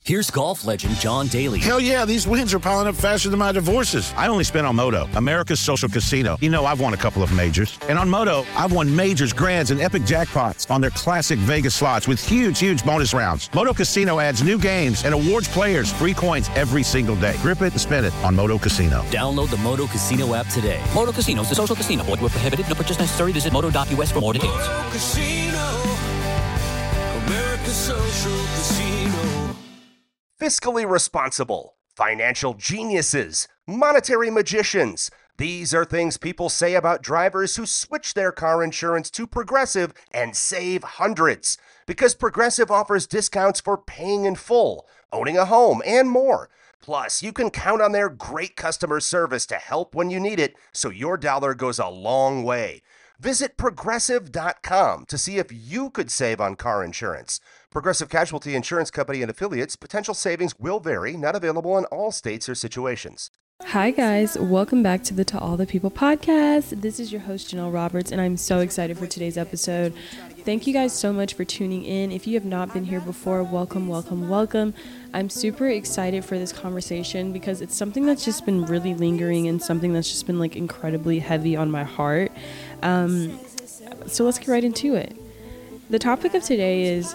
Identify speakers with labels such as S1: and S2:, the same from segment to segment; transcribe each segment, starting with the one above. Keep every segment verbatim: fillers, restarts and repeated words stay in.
S1: Here's golf legend John Daly.
S2: Hell yeah, these wins are piling up faster than my divorces. I only spent on Moto, America's social casino. You know, I've won a couple of majors. And on Moto, I've won majors, grands, and epic jackpots on their classic Vegas slots with huge, huge bonus rounds. Moto Casino adds new games and awards players free coins every single day. Grip it and spin it on Moto Casino.
S1: Download the Moto Casino app today.
S3: Moto Casino is the social casino. Void where prohibited. No purchase necessary. Visit moto dot u s for more details.
S4: Moto Casino, America's social casino.
S5: Fiscally responsible, financial geniuses, monetary magicians. These are things people say about drivers who switch their car insurance to Progressive and save hundreds. Because Progressive offers discounts for paying in full, owning a home, and more. Plus, you can count on their great customer service to help when you need it, so your dollar goes a long way. Visit progressive dot com to see if you could save on car insurance. Progressive Casualty Insurance Company and affiliates. Potential savings will vary. Not available in all states or situations.
S6: Hi guys, welcome back to the To All the People podcast. This is your host Janelle Roberts, and I'm so excited for today's episode. Thank you guys so much for tuning in. If you have not been here before, welcome, welcome, welcome. I'm super excited for this conversation because it's something that's just been really lingering and something that's just been like incredibly heavy on my heart. Um, so let's get right into it. The topic of today is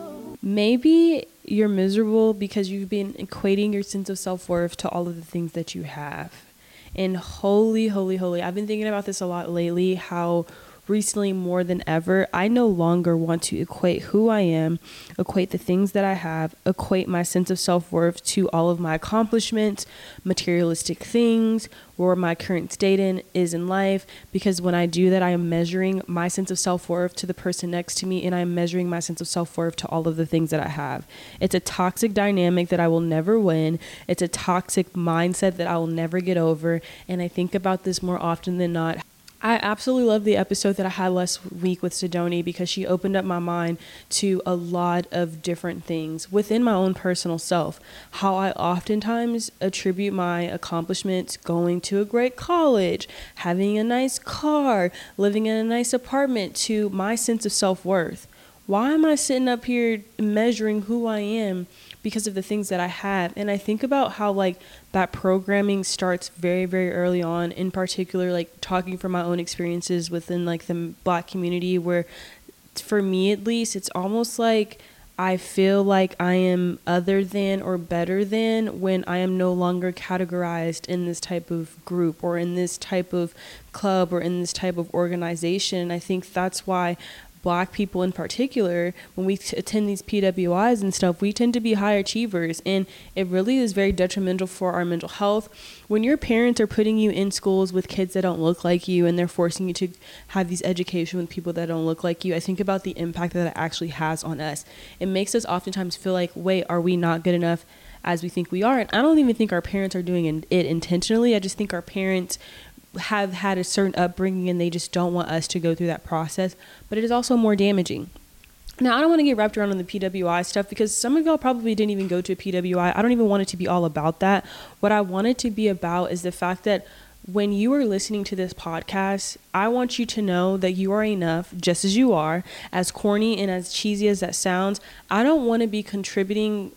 S6: maybe you're miserable because you've been equating your sense of self-worth to all of the things that you have. And holy, holy, holy, I've been thinking about this a lot lately, how recently more than ever, I no longer want to equate who I am, equate the things that I have, equate my sense of self-worth to all of my accomplishments, materialistic things, where my current state in is in life, because when I do that, I am measuring my sense of self-worth to the person next to me, and I'm measuring my sense of self-worth to all of the things that I have. It's a toxic dynamic that I will never win. It's a toxic mindset that I will never get over, and I think about this more often than not. I absolutely love the episode that I had last week with Sidoni because she opened up my mind to a lot of different things within my own personal self. How I oftentimes attribute my accomplishments, going to a great college, having a nice car, living in a nice apartment, to my sense of self-worth. Why am I sitting up here measuring who I am because of the things that I have? And I think about how like that programming starts very, very early on, in particular, like talking from my own experiences within like the Black community, where for me at least, it's almost like I feel like I am other than or better than when I am no longer categorized in this type of group or in this type of club or in this type of organization. And I think that's why Black people in particular, when we t- attend these P W Is and stuff, we tend to be high achievers, and it really is very detrimental for our mental health. When your parents are putting you in schools with kids that don't look like you, and they're forcing you to have these education with people that don't look like you, I think about the impact that it actually has on us. It makes us oftentimes feel like, wait, are we not good enough as we think we are? And I don't even think our parents are doing it intentionally. I just think our parents have had a certain upbringing and they just don't want us to go through that process, but it is also more damaging. Now, I don't want to get wrapped around on the P W I stuff because some of y'all probably didn't even go to a P W I. I don't even want it to be all about that. What I want it to be about is the fact that when you are listening to this podcast, I want you to know that you are enough just as you are. As corny and as cheesy as that sounds, I don't want to be contributing.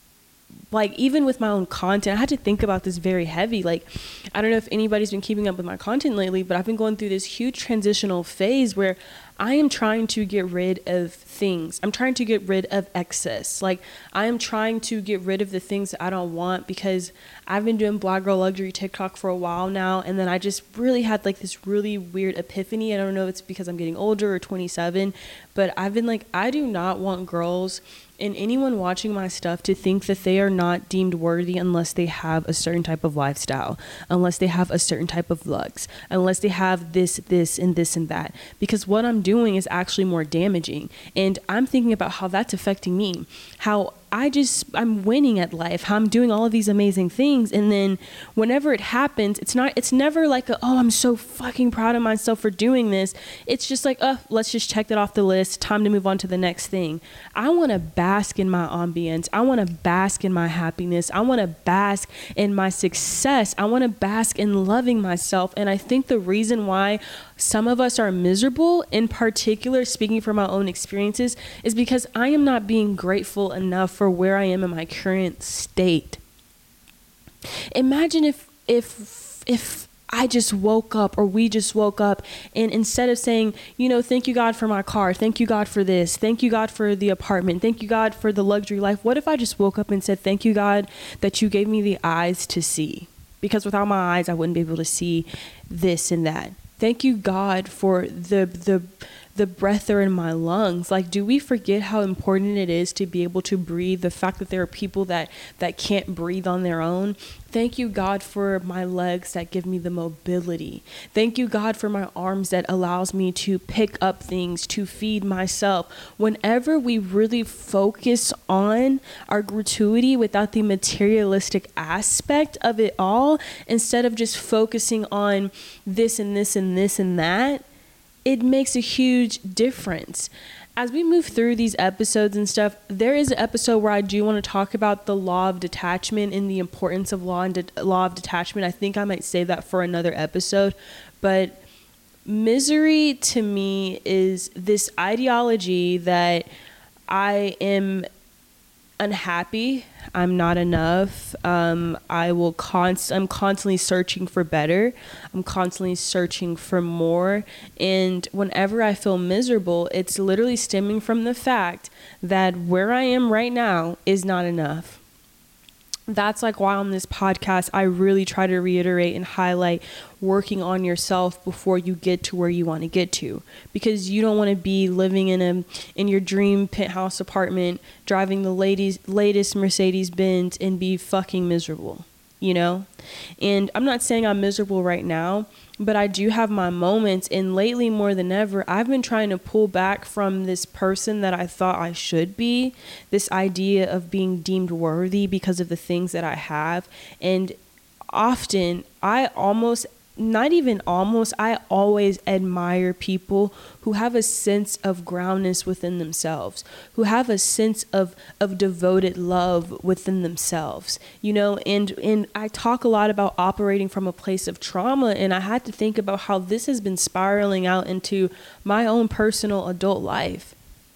S6: Like, even with my own content, I had to think about this very heavy. Like, I don't know if anybody's been keeping up with my content lately, but I've been going through this huge transitional phase where I am trying to get rid of things. I'm trying to get rid of excess. Like, I am trying to get rid of the things that I don't want, because I've been doing Black Girl Luxury TikTok for a while now. And then I just really had like this really weird epiphany. I don't know if it's because I'm getting older or twenty-seven, but I've been like, I do not want girls and anyone watching my stuff to think that they are not deemed worthy unless they have a certain type of lifestyle, unless they have a certain type of looks, unless they have this, this, and this and that. Because what I'm doing is actually more damaging. And I'm thinking about how that's affecting me, how I just, I'm winning at life, how I'm doing all of these amazing things. And then whenever it happens, it's not, it's never like, a, oh, I'm so fucking proud of myself for doing this. It's just like, oh, let's just check that off the list. Time to move on to the next thing. I want to bask in my ambience. I want to bask in my happiness. I want to bask in my success. I want to bask in loving myself. And I think the reason why some of us are miserable, in particular, speaking from my own experiences, is because I am not being grateful enough for where I am in my current state. Imagine if, if, if I just woke up, or we just woke up, and instead of saying, you know, thank you, God, for my car, thank you, God, for this, thank you, God, for the apartment, thank you, God, for the luxury life. What if I just woke up and said, thank you, God, that you gave me the eyes to see? Because without my eyes, I wouldn't be able to see this and that. Thank you, God, for the the the breath that are in my lungs. Like, do we forget how important it is to be able to breathe? The fact that there are people that, that can't breathe on their own. Thank you, God, for my legs that give me the mobility. Thank you, God, for my arms that allows me to pick up things, to feed myself. Whenever we really focus on our gratuity without the materialistic aspect of it all, instead of just focusing on this and this and this and that, it makes a huge difference. As we move through these episodes and stuff, there is an episode where I do want to talk about the law of detachment and the importance of law and de- law of detachment. I think I might save that for another episode. But misery to me is this ideology that I am unhappy, I'm not enough, um, I will const- I'm constantly searching for better, I'm constantly searching for more, and whenever I feel miserable, it's literally stemming from the fact that where I am right now is not enough. That's like why on this podcast, I really try to reiterate and highlight working on yourself before you get to where you want to get to, because you don't want to be living in a in your dream penthouse apartment, driving the latest latest Mercedes Benz and be fucking miserable, you know? And I'm not saying I'm miserable right now, but I do have my moments, and lately more than ever, I've been trying to pull back from this person that I thought I should be, this idea of being deemed worthy because of the things that I have. And often, I almost, not even almost, I always admire people who have a sense of groundness within themselves, who have a sense of, of devoted love within themselves, you know, and, and I talk a lot about operating from a place of trauma, and I had to think about how this has been spiraling out into my own personal adult life.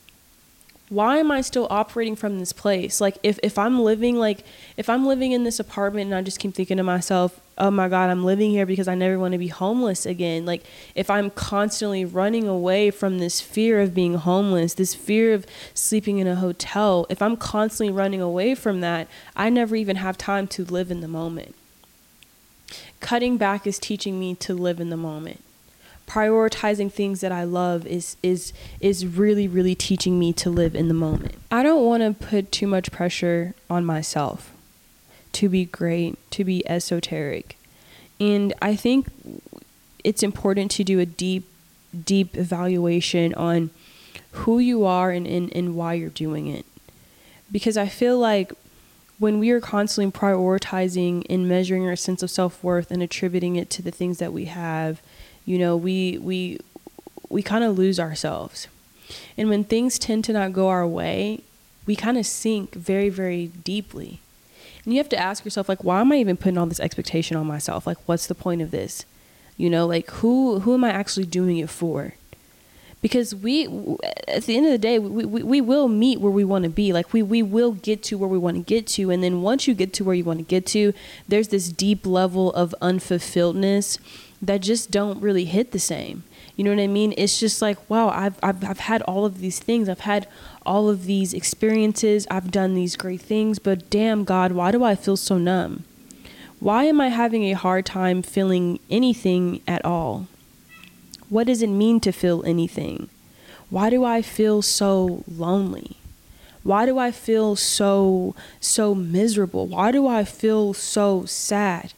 S6: Why am I still operating from this place? Like, if, if I'm living, like, if I'm living in this apartment and I just keep thinking to myself, oh my God, I'm living here because I never want to be homeless again. Like, if I'm constantly running away from this fear of being homeless, this fear of sleeping in a hotel, if I'm constantly running away from that, I never even have time to live in the moment. Cutting back is teaching me to live in the moment. Prioritizing things that I love is is is really, really teaching me to live in the moment. I don't want to put too much pressure on myself to be great, to be esoteric. And I think it's important to do a deep, deep evaluation on who you are and, and, and why you're doing it. Because I feel like when we are constantly prioritizing and measuring our sense of self-worth and attributing it to the things that we have, you know, we we we kind of lose ourselves. And when things tend to not go our way, we kind of sink very, very deeply. And you have to ask yourself, like, why am I even putting all this expectation on myself? Like, what's the point of this? You know, like, who who am I actually doing it for? Because we, at the end of the day, we, we, we will meet where we want to be. Like, we, we will get to where we want to get to. And then once you get to where you want to get to, there's this deep level of unfulfilledness that just don't really hit the same. You know what I mean? It's just like, wow, I've, I've, I've had all of these things. I've had all of these experiences. I've done these great things, but damn, God, why do I feel so numb? Why am I having a hard time feeling anything at all? What does it mean to feel anything? Why do I feel so lonely? Why do I feel so, so miserable? Why do I feel so sad?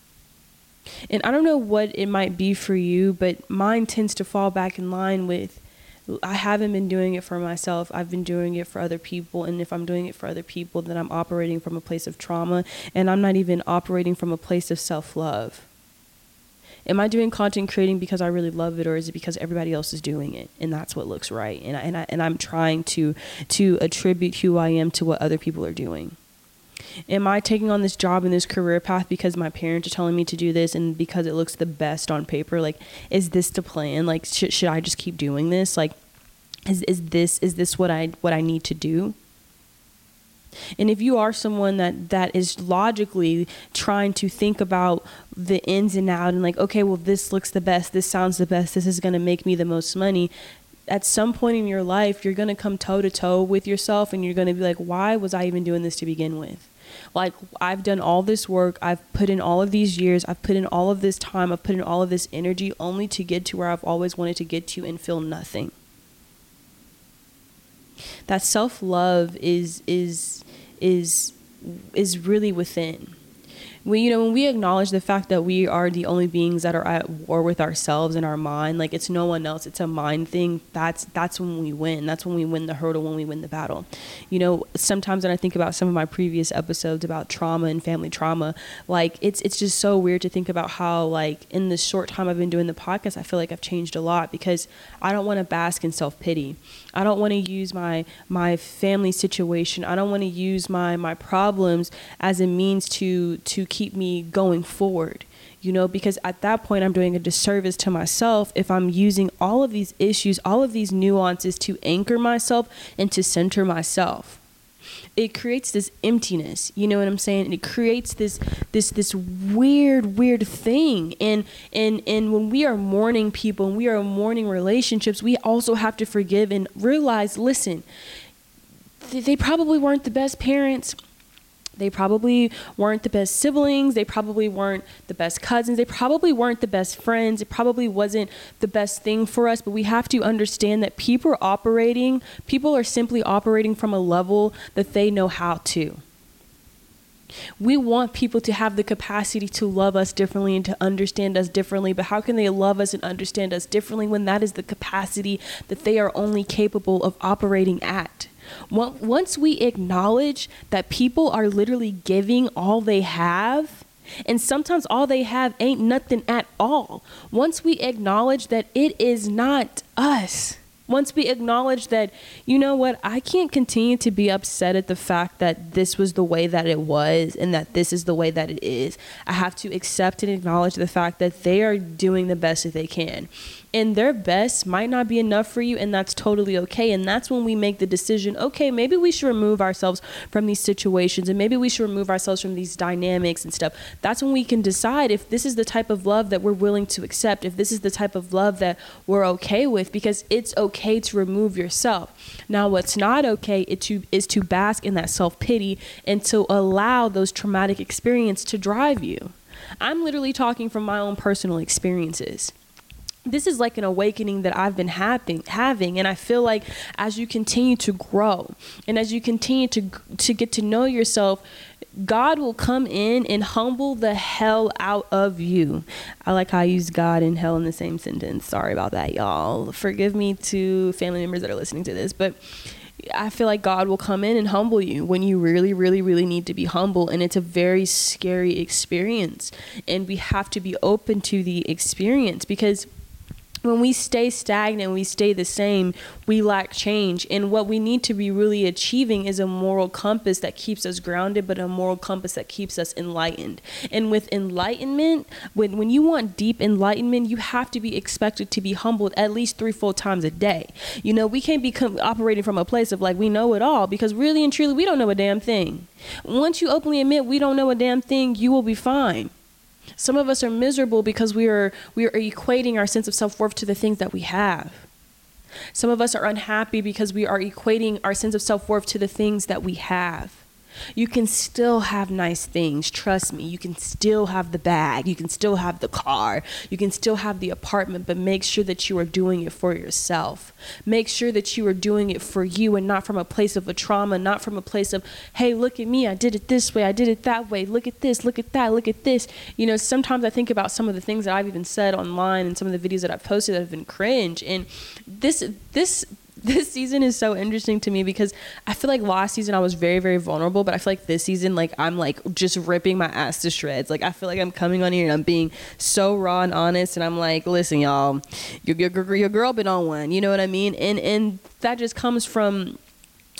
S6: And I don't know what it might be for you, but mine tends to fall back in line with, I haven't been doing it for myself. I've been doing it for other people. And if I'm doing it for other people, then I'm operating from a place of trauma. And I'm not even operating from a place of self-love. Am I doing content creating because I really love it, or is it because everybody else is doing it and that's what looks right? And I, and I, and I'm trying to to attribute who I am to what other people are doing. Am I taking on this job and this career path because my parents are telling me to do this and because it looks the best on paper? Like, is this the plan? Like, sh- should I just keep doing this? Like, is is this is this what I what I need to do? And if you are someone that, that is logically trying to think about the ins and out and like, okay, well, this looks the best, this sounds the best, this is going to make me the most money, at some point in your life, you're going to come toe to toe with yourself and you're going to be like, why was I even doing this to begin with? Like, I've done all this work, I've put in all of these years, I've put in all of this time, I've put in all of this energy only to get to where I've always wanted to get to and feel nothing. That self-love is is is is really within. When, you know, when we acknowledge the fact that we are the only beings that are at war with ourselves and our mind, like it's no one else, it's a mind thing, that's that's when we win. That's when we win the hurdle, when we win the battle. You know, sometimes when I think about some of my previous episodes about trauma and family trauma, like it's it's just so weird to think about how, like, in the short time I've been doing the podcast, I feel like I've changed a lot because I don't want to bask in self-pity. I don't want to use my my family situation. I don't want to use my my problems as a means to to keep me going forward, you know, because at that point I'm doing a disservice to myself if I'm using all of these issues, all of these nuances to anchor myself and to center myself. It creates this emptiness, you know what I'm saying? And it creates this this this weird, weird thing. And and and when we are mourning people and we are mourning relationships, we also have to forgive and realize, listen, th- they probably weren't the best parents. They probably weren't the best siblings. They probably weren't the best cousins. They probably weren't the best friends. It probably wasn't the best thing for us. But we have to understand that people are operating, people are simply operating from a level that they know how to. We want people to have the capacity to love us differently and to understand us differently. But how can they love us and understand us differently when that is the capacity that they are only capable of operating at? Once we acknowledge that people are literally giving all they have, and sometimes all they have ain't nothing at all. Once we acknowledge that it is not us. Once we acknowledge that, you know what, I can't continue to be upset at the fact that this was the way that it was and that this is the way that it is. I have to accept and acknowledge the fact that they are doing the best that they can. And their best might not be enough for you, and that's totally okay. And that's when we make the decision, okay, maybe we should remove ourselves from these situations, and maybe we should remove ourselves from these dynamics and stuff. That's when we can decide if this is the type of love that we're willing to accept, if this is the type of love that we're okay with, because it's okay to remove yourself. Now, what's not okay is to, is to bask in that self-pity and to allow those traumatic experiences to drive you. I'm literally talking from my own personal experiences. This is like an awakening that I've been having, having, and I feel like as you continue to grow and as you continue to to get to know yourself, God will come in and humble the hell out of you. I like how I use God and hell in the same sentence. Sorry about that, y'all. Forgive me to family members that are listening to this, but I feel like God will come in and humble you when you really, really, really need to be humble. And it's a very scary experience. And we have to be open to the experience, because when we stay stagnant, we stay the same, we lack change. And what we need to be really achieving is a moral compass that keeps us grounded, but a moral compass that keeps us enlightened. And with enlightenment, when, when you want deep enlightenment, you have to be expected to be humbled at least three full times a day. You know, we can't be com- operating from a place of like, we know it all, because really and truly, we don't know a damn thing. Once you openly admit we don't know a damn thing, you will be fine. Some of us are miserable because we are we are equating our sense of self-worth to the things that we have. Some of us are unhappy because we are equating our sense of self-worth to the things that we have. You can still have nice things. Trust me. You can still have the bag. You can still have the car. You can still have the apartment, but make sure that you are doing it for yourself. Make sure that you are doing it for you and not from a place of a trauma, not from a place of, hey, look at me. I did it this way. I did it that way. Look at this. Look at that. Look at this. You know, sometimes I think about some of the things that I've even said online and some of the videos that I've posted that have been cringe. And this, this, This season is so interesting to me because I feel like last season I was very, very vulnerable, but I feel like this season, like I'm like just ripping my ass to shreds. Like I feel like I'm coming on here and I'm being so raw and honest, and I'm like, listen, y'all, your, your, your girl been on one, you know what I mean? And, and that just comes from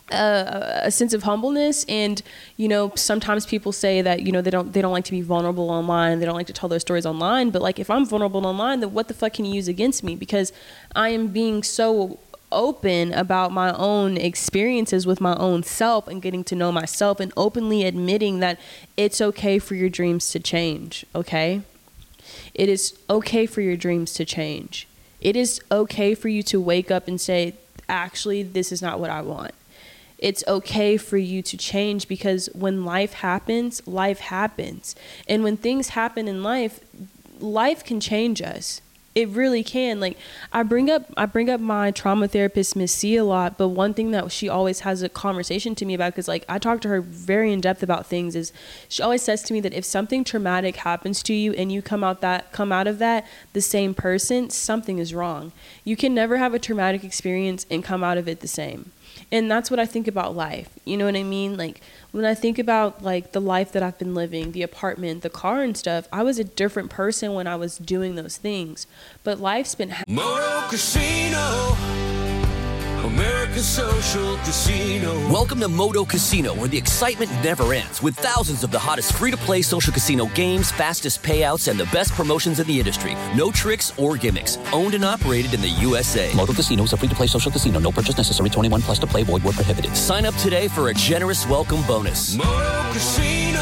S6: a, a sense of humbleness. And, you know, sometimes people say that, you know, they don't, they don't like to be vulnerable online. They don't like to tell their stories online. But like, if I'm vulnerable online, then what the fuck can you use against me? Because I am being so open about my own experiences with my own self and getting to know myself and openly admitting that it's okay for your dreams to change. Okay. It is okay for your dreams to change. It is okay for you to wake up and say, actually, this is not what I want. It's okay for you to change, because when life happens, life happens. And when things happen in life, life can change us. It really can. Like, I bring up I bring up my trauma therapist, Miss C, a lot, but one thing that she always has a conversation to me about, because like I talk to her very in depth about things, is she always says to me that if something traumatic happens to you and you come out that come out of that the same person, something is wrong. You can never have a traumatic experience and come out of it the same. And that's what I think about life. You know what I mean? Like, when I think about like the life that I've been living, the apartment, the car and stuff, I was a different person when I was doing those things. But life's been... Ha-
S4: Moto Casino, America's social casino.
S1: Welcome to Moto Casino, where the excitement never ends, with thousands of the hottest free-to-play social casino games, fastest payouts, and the best promotions in the industry. No tricks or gimmicks. Owned and operated in the U S A.
S3: Moto Casino is a free-to-play social casino. No purchase necessary. twenty-one plus to play. Void where prohibited.
S1: Sign up today for a generous welcome bonus.
S4: Moto Casino,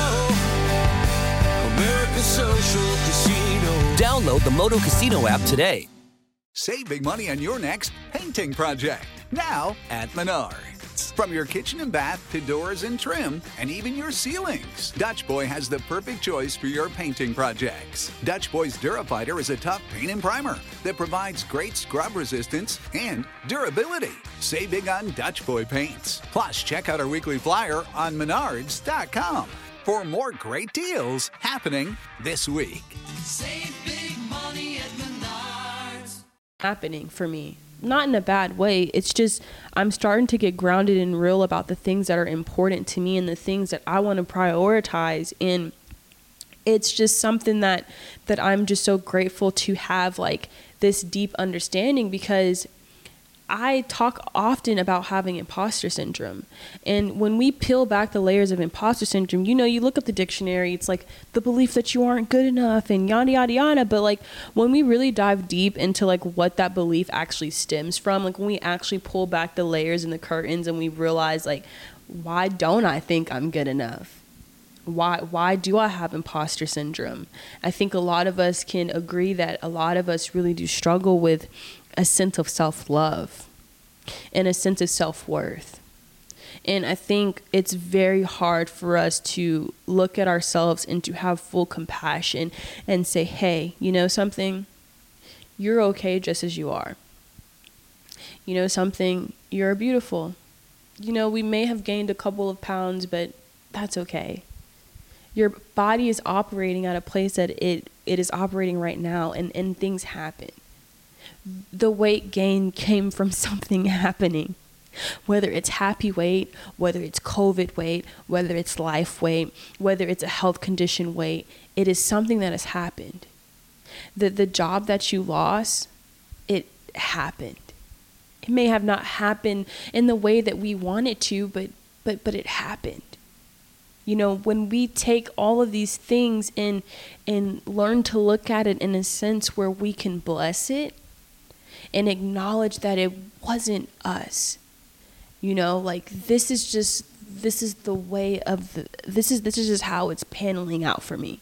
S4: America's social casino.
S1: Download the Moto Casino app today.
S7: Save big money on your next painting project, now at Menards. From your kitchen and bath to doors and trim, and even your ceilings, Dutch Boy has the perfect choice for your painting projects. Dutch Boy's Durafighter is a tough paint and primer that provides great scrub resistance and durability. Save big on Dutch Boy paints. Plus, check out our weekly flyer on menards dot com for more great deals happening this week.
S4: Save big money at Menards.
S6: happening for me. Not in a bad way. It's just I'm starting to get grounded and real about the things that are important to me and the things that I want to prioritize. And it's just something that that I'm just so grateful to have, like, this deep understanding, because I talk often about having imposter syndrome. And when we peel back the layers of imposter syndrome, you know, you look up the dictionary, it's like the belief that you aren't good enough and yada, yada, yada. But like when we really dive deep into like what that belief actually stems from, like when we actually pull back the layers and the curtains and we realize, like, why don't I think I'm good enough? Why why do I have imposter syndrome? I think a lot of us can agree that a lot of us really do struggle with a sense of self-love and a sense of self-worth. And I think it's very hard for us to look at ourselves and to have full compassion and say, hey, you know something? You're okay just as you are. You know something? You're beautiful. You know, we may have gained a couple of pounds, but that's okay. Your body is operating at a place that it, it is operating right now, and, and things happen. The weight gain came from something happening, whether it's happy weight, whether it's COVID weight, whether it's life weight, whether it's a health condition weight. It is something that has happened. The, the job that you lost, it happened. It may have not happened in the way that we want it to, but, but, but it happened. You know, when we take all of these things and, and learn to look at it in a sense where we can bless it, and acknowledge that it wasn't us, you know, like this is just, this is the way of the, this is, this is just how it's paneling out for me.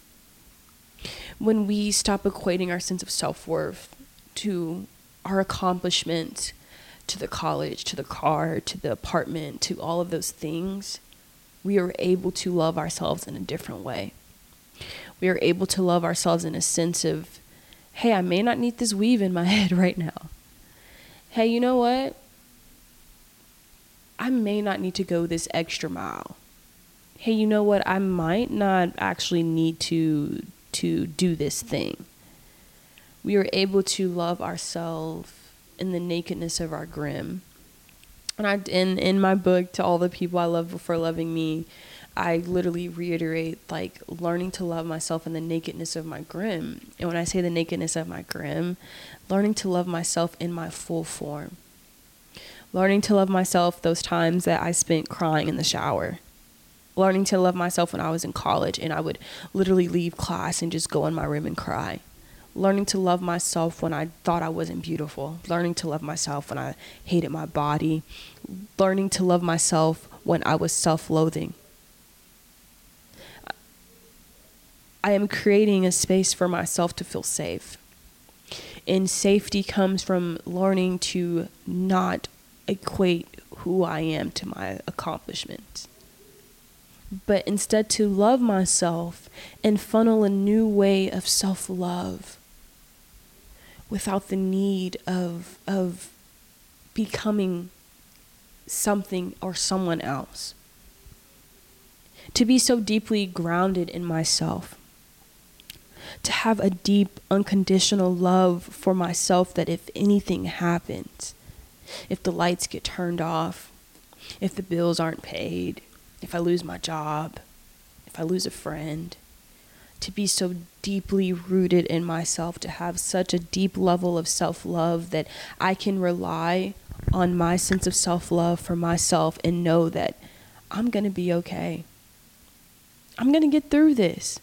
S6: When we stop equating our sense of self-worth to our accomplishment, to the college, to the car, to the apartment, to all of those things, we are able to love ourselves in a different way. We are able to love ourselves in a sense of, hey, I may not need this weave in my head right now. Hey, you know what? I may not need to go this extra mile. Hey, you know what? I might not actually need to to do this thing. We are able to love ourselves in the nakedness of our grim. And I, in, in my book, To All the People I Love Before Loving Me, I literally reiterate, like, learning to love myself in the nakedness of my grim. And when I say the nakedness of my grim, learning to love myself in my full form. Learning to love myself those times that I spent crying in the shower. Learning to love myself when I was in college and I would literally leave class and just go in my room and cry. Learning to love myself when I thought I wasn't beautiful. Learning to love myself when I hated my body. Learning to love myself when I was self-loathing. I am creating a space for myself to feel safe. And safety comes from learning to not equate who I am to my accomplishments, but instead to love myself and funnel a new way of self-love without the need of of becoming something or someone else. To be so deeply grounded in myself. To have a deep, unconditional love for myself that if anything happens, if the lights get turned off, if the bills aren't paid, if I lose my job, if I lose a friend, to be so deeply rooted in myself, to have such a deep level of self-love that I can rely on my sense of self-love for myself and know that I'm going to be okay. I'm going to get through this.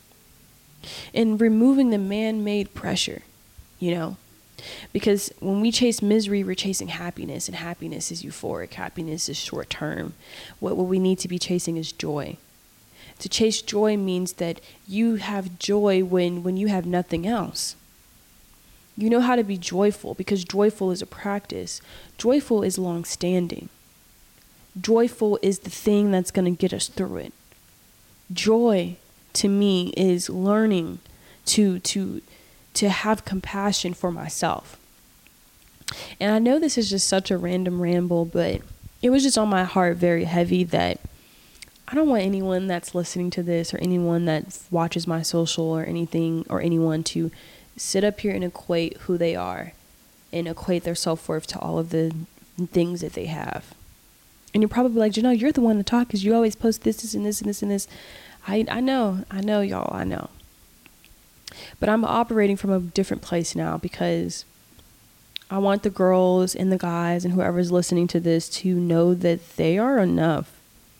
S6: And removing the man-made pressure, you know, because when we chase misery, we're chasing happiness, and happiness is euphoric. Happiness is short term. What, what we need to be chasing is joy. To chase joy means that you have joy when, when you have nothing else. You know how to be joyful because joyful is a practice. Joyful is long-standing. Joyful is the thing that's going to get us through it. Joy, to me, is learning to to to have compassion for myself. And I know this is just such a random ramble, but it was just on my heart very heavy that I don't want anyone that's listening to this or anyone that watches my social or anything or anyone to sit up here and equate who they are and equate their self-worth to all of the things that they have. And you're probably like, Janelle, you're the one to talk because you always post this, this, and this, and this, and this. I, I know, I know, y'all, I know. But I'm operating from a different place now because I want the girls and the guys and whoever's listening to this to know that they are enough.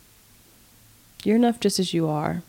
S6: You're enough just as you are.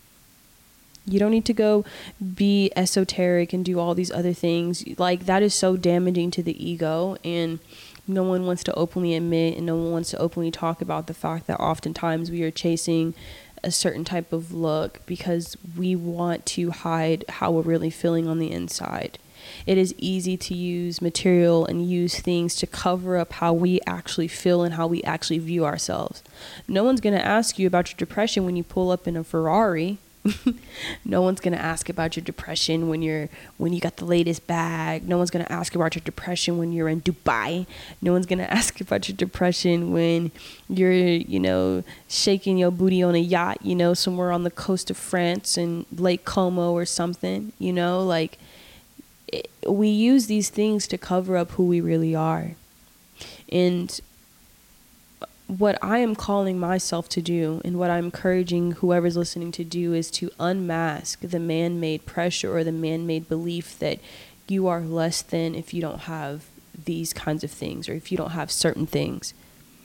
S6: You don't need to go be esoteric and do all these other things. Like, that is so damaging to the ego, and no one wants to openly admit and no one wants to openly talk about the fact that oftentimes we are chasing a certain type of look because we want to hide how we're really feeling on the inside. It is easy to use material and use things to cover up how we actually feel and how we actually view ourselves. No one's going to ask you about your depression when you pull up in a Ferrari. No one's going to ask about your depression when you're when you got the latest bag. No one's going to ask about your depression when you're in Dubai. No one's going to ask about your depression when you're, you know, shaking your booty on a yacht, you know, somewhere on the coast of France and Lake Como or something, you know, like it, we use these things to cover up who we really are. And what I am calling myself to do and what I'm encouraging whoever's listening to do is to unmask the man-made pressure or the man-made belief that you are less than if you don't have these kinds of things or if you don't have certain things.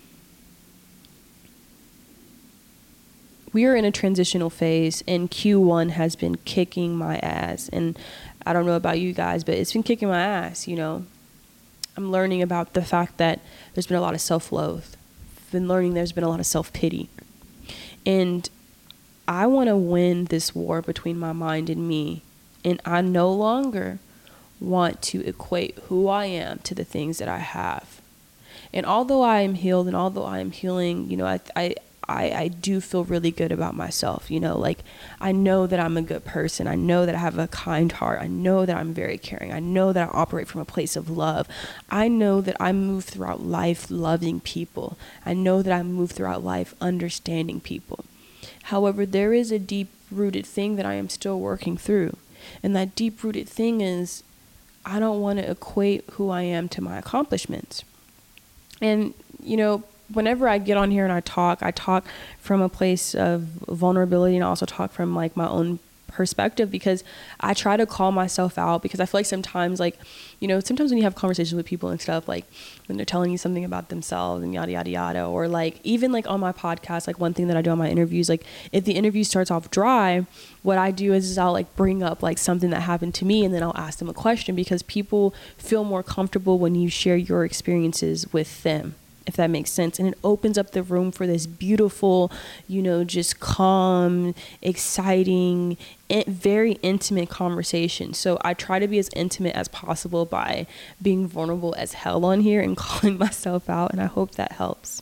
S6: We are in a transitional phase and Q one has been kicking my ass. And I don't know about you guys, but it's been kicking my ass, you know. I'm learning about the fact that there's been a lot of self-loathe. Been learning there's been a lot of self-pity, and I want to win this war between my mind and me, and I no longer want to equate who I am to the things that I have. And although I am healed and although I am healing, you know, I I I, I do feel really good about myself, you know, like I know that I'm a good person. I know that I have a kind heart. I know that I'm very caring. I know that I operate from a place of love. I know that I move throughout life loving people. I know that I move throughout life understanding people. However, there is a deep-rooted thing that I am still working through. And that deep-rooted thing is I don't want to equate who I am to my accomplishments. And, you know, whenever I get on here and I talk, I talk from a place of vulnerability and I also talk from like my own perspective, because I try to call myself out, because I feel like sometimes, like, you know, sometimes when you have conversations with people and stuff, like when they're telling you something about themselves and yada, yada, yada, or like even like on my podcast, like one thing that I do on my interviews, like if the interview starts off dry, what I do is, is I'll like bring up like something that happened to me, and then I'll ask them a question, because people feel more comfortable when you share your experiences with them, if that makes sense. And it opens up the room for this beautiful, you know, just calm, exciting, very intimate conversation. So I try to be as intimate as possible by being vulnerable as hell on here and calling myself out. And I hope that helps.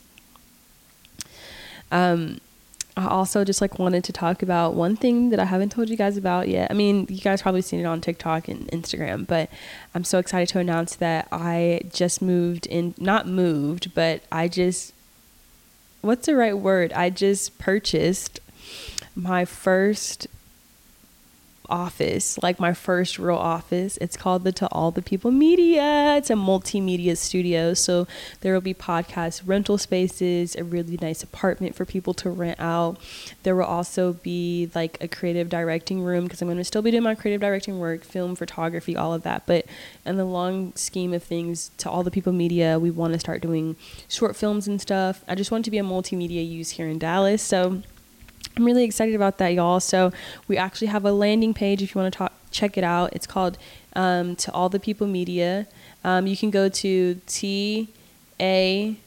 S6: Um, I also just like wanted to talk about one thing that I haven't told you guys about yet. I mean, you guys probably seen it on TikTok and Instagram, but I'm so excited to announce that I just moved in, not moved, but I just, what's the right word? I just purchased my first office, like my first real office. It's called the To All the People Media. It's a multimedia studio, so there will be podcast rental spaces, a really nice apartment for people to rent out. There will also be like a creative directing room, because I'm going to still be doing my creative directing work, film, photography, all of that. But in the long scheme of things, To All the People Media, we want to start doing short films and stuff. I just want to be a multimedia use here in Dallas, so I'm really excited about that, y'all. So we actually have a landing page if you want to talk, check it out. It's called um, To All the People Media. Um, you can go to T A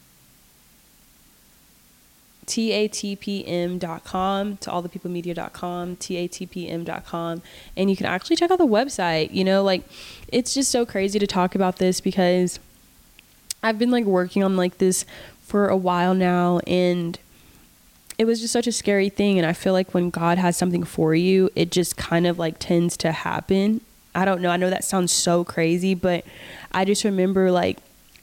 S6: T A T P M dot com, to all the people media dot com, T A T P M dot com, and you can actually check out the website. You know, like, it's just so crazy to talk about this, because I've been like working on like this for a while now, and it was just such a scary thing. And I feel like when God has something for you, it just kind of like tends to happen. I don't know. I know that sounds so crazy, but I just remember like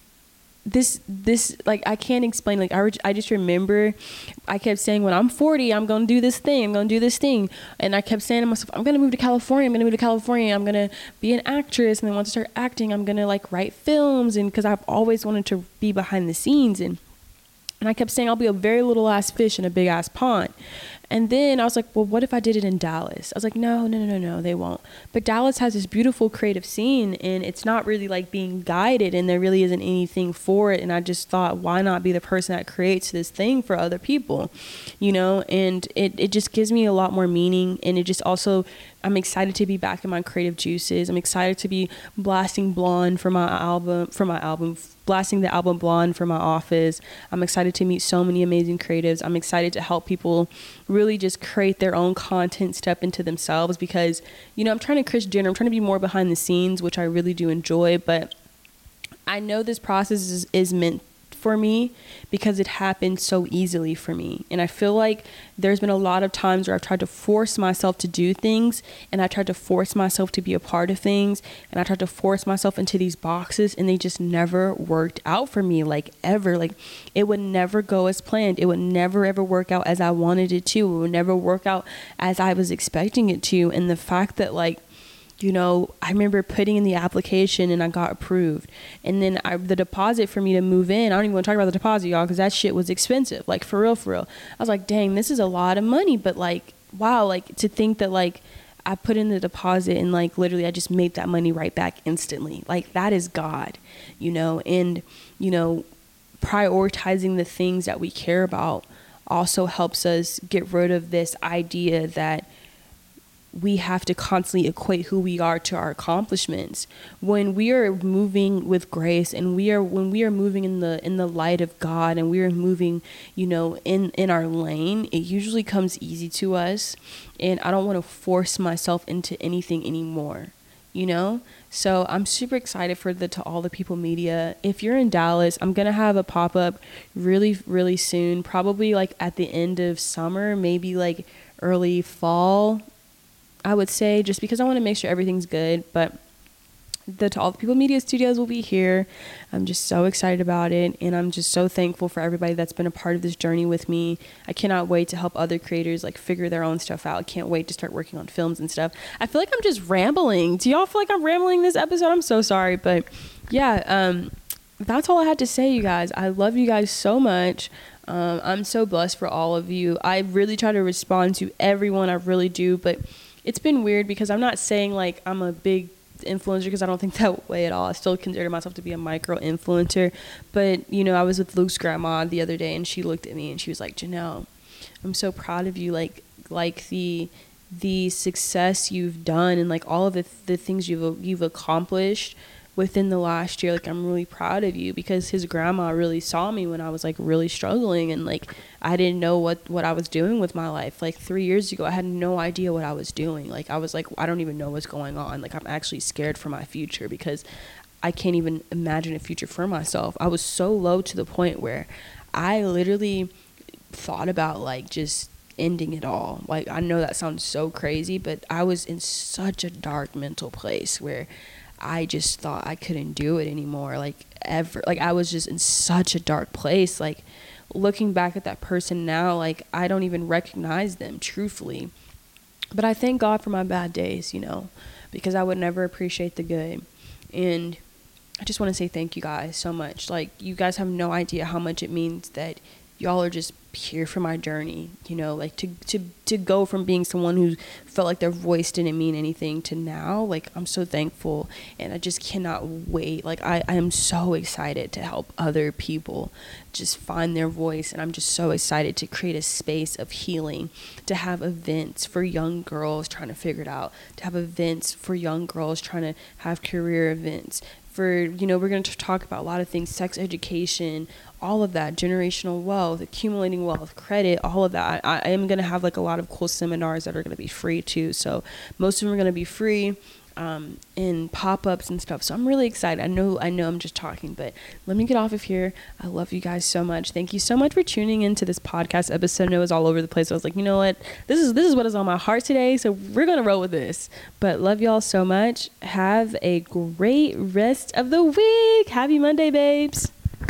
S6: this, this, like, I can't explain. Like, I, re- I just remember I kept saying, when I'm forty, I'm going to do this thing. I'm going to do this thing. And I kept saying to myself, I'm going to move to California. I'm going to move to California. I'm going to be an actress. And then once I start acting, I'm going to like write films. And cause I've always wanted to be behind the scenes. And And I kept saying, I'll be a very little ass fish in a big ass pond. And then I was like, well, what if I did it in Dallas? I was like, no, no, no, no, no, they won't. But Dallas has this beautiful creative scene, and it's not really like being guided, and there really isn't anything for it. And I just thought, why not be the person that creates this thing for other people, you know? And it, it just gives me a lot more meaning. And it just also, I'm excited to be back in my creative juices. I'm excited to be blasting Blonde for my album, for my album, blasting the album Blonde for my office. I'm excited to meet so many amazing creatives. I'm excited to help people really just create their own content, step into themselves, because, you know, I'm trying to Kris Jenner. I'm trying to be more behind the scenes, which I really do enjoy, but I know this process is, is meant for me because it happened so easily for me. And I feel like there's been a lot of times where I've tried to force myself to do things, and I tried to force myself to be a part of things, and I tried to force myself into these boxes, and they just never worked out for me, like ever. Like, it would never go as planned. It would never ever work out as I wanted it to. It would never work out as I was expecting it to. And the fact that, like, you know, I remember putting in the application and I got approved. And then I, the deposit for me to move in, I don't even want to talk about the deposit, y'all, because that shit was expensive. Like, for real, for real. I was like, dang, this is a lot of money. But like, wow, like, to think that like I put in the deposit and like literally I just made that money right back instantly. Like, that is God, you know. And, you know, prioritizing the things that we care about also helps us get rid of this idea that we have to constantly equate who we are to our accomplishments. When we are moving with grace, and we are when we are moving in the in the light of God, and we are moving, you know, in in our lane, it usually comes easy to us. And I don't want to force myself into anything anymore, you know. So I'm super excited for the To All the People Media. If you're in Dallas, I'm gonna have a pop-up really really soon, probably like at the end of summer, maybe like early fall, I would say, just because I want to make sure everything's good. But the To All the People Media Studios will be here. I'm just so excited about it, and I'm just so thankful for everybody that's been a part of this journey with me. I cannot wait to help other creators like figure their own stuff out. I can't wait to start working on films and stuff. I feel like I'm just rambling. Do y'all feel like I'm rambling this episode? I'm so sorry, but yeah, um, that's all I had to say, you guys. I love you guys so much. Um, I'm so blessed for all of you. I really try to respond to everyone. I really do, but it's been weird because I'm not saying like I'm a big influencer because I don't think that way at all. I still consider myself to be a micro influencer. But, you know, I was with Luke's grandma the other day and she looked at me and she was like, Janelle, I'm so proud of you. Like, like the the success you've done and like all of the the things you've you've accomplished within the last year. Like, I'm really proud of you, because his grandma really saw me when I was like really struggling and like I didn't know what what I was doing with my life. Like three years ago, I had no idea what I was doing. Like I was like, I don't even know what's going on. Like I'm actually scared for my future because I can't even imagine a future for myself. I was so low to the point where I literally thought about like just ending it all. Like, I know that sounds so crazy, but I was in such a dark mental place where I just thought I couldn't do it anymore. Like ever, like I was just in such a dark place. Like looking back at that person now, like I don't even recognize them truthfully, but I thank God for my bad days, you know, because I would never appreciate the good. And I just want to say thank you guys so much. Like, you guys have no idea how much it means that y'all are just here for my journey, you know, like to, to, to go from being someone who felt like their voice didn't mean anything to now, like, I'm so thankful and I just cannot wait. Like, I, I am so excited to help other people just find their voice. And I'm just so excited to create a space of healing, to have events for young girls trying to figure it out, to have events for young girls trying to have career events, for, you know, we're going to talk about a lot of things, sex education, all of that, generational wealth, accumulating wealth, credit, all of that. I, I am going to have like a lot of cool seminars that are going to be free too. So most of them are going to be free, um, and pop-ups and stuff. So I'm really excited. I know, I know I'm just talking, but let me get off of here. I love you guys so much. Thank you so much for tuning into this podcast episode. I know it was all over the place. I was like, you know what? This is, this is what is on my heart today. So we're going to roll with this, but love y'all so much. Have a great rest of the week. Happy Monday, babes.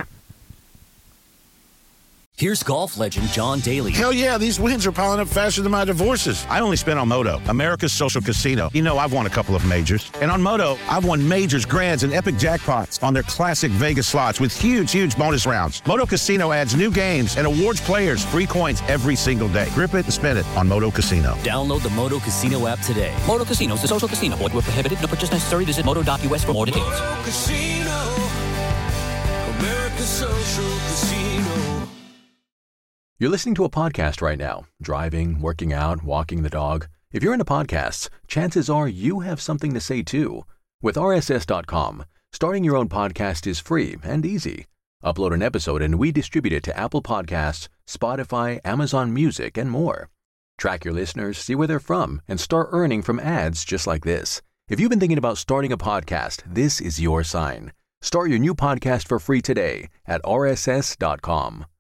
S1: Here's golf legend John Daly.
S2: Hell yeah, these wins are piling up faster than my divorces. I only spent on Moto, America's social casino. You know, I've won a couple of majors. And on Moto, I've won majors, grands, and epic jackpots on their classic Vegas slots with huge, huge bonus rounds. Moto Casino adds new games and awards players free coins every single day. Grip it and spin it on Moto Casino.
S1: Download the Moto Casino app today.
S3: Moto Casino is a social casino. Void where prohibited. No purchase necessary. Visit moto dot u s for more details.
S4: Moto Casino, America's social casino.
S8: You're listening to a podcast right now, driving, working out, walking the dog. If you're into podcasts, chances are you have something to say too. With R S S dot com, starting your own podcast is free and easy. Upload an episode and we distribute it to Apple Podcasts, Spotify, Amazon Music, and more. Track your listeners, see where they're from, and start earning from ads just like this. If you've been thinking about starting a podcast, this is your sign. Start your new podcast for free today at R S S dot com.